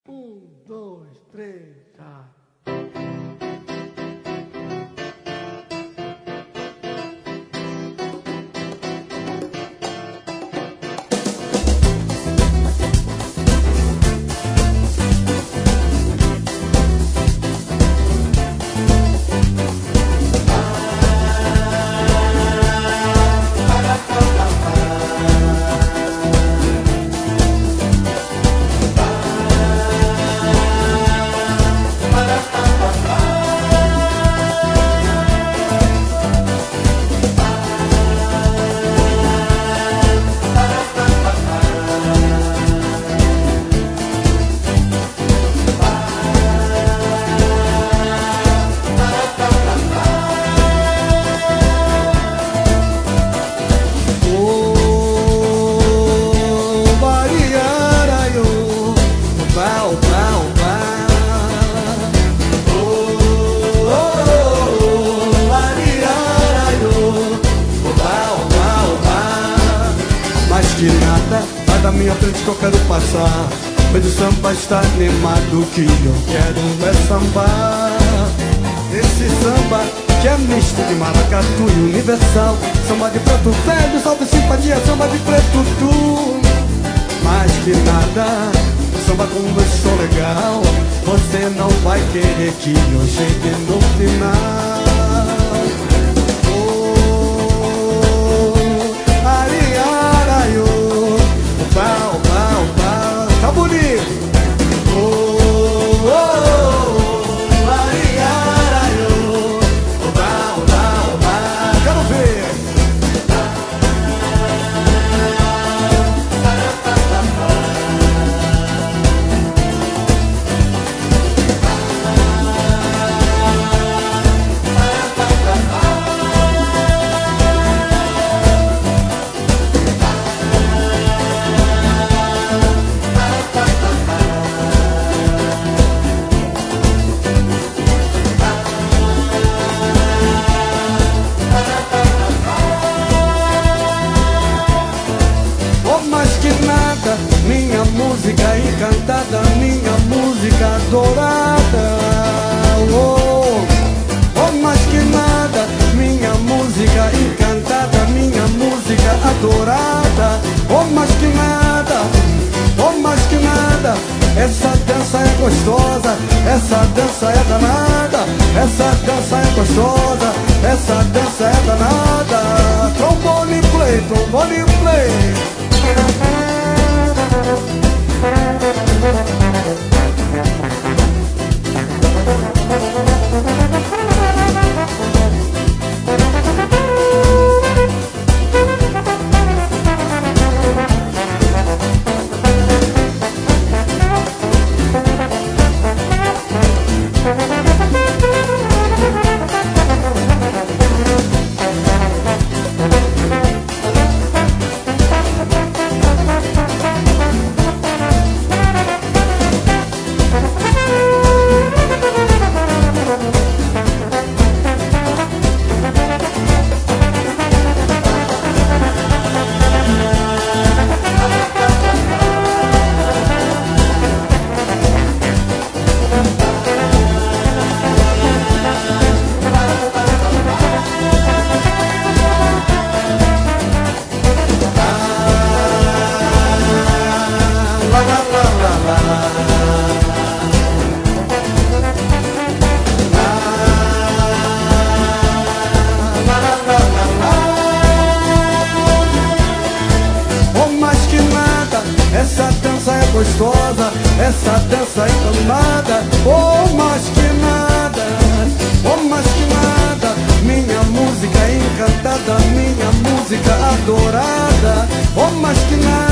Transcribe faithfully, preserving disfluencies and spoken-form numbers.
Um, dois, três, já. Que nada, vai da minha frente que eu quero passar. Mas o samba está animado, que eu quero é sambar. Esse samba que é misto de maracatu e universal. Samba de preto velho, salve simpatia, samba de preto tu. Mais que nada, samba com esse som legal. Você não vai querer que eu chegue no final. Tá bonito! Oh, oh, oh, ariaraio, oba, oba, oba. Quero ver! Minha música encantada, minha música adorada. Oh, oh, mais que nada, minha música encantada, minha música adorada. Oh, mais que nada, oh, mais que nada. Essa dança é gostosa, essa dança é danada. Essa dança é gostosa, essa dança é danada. Trombone play, trombone play. Essa dança é gostosa, essa dança é danada. Oh, mais que nada, oh, mais que nada. Minha música encantada, minha música adorada. Oh, mais que nada.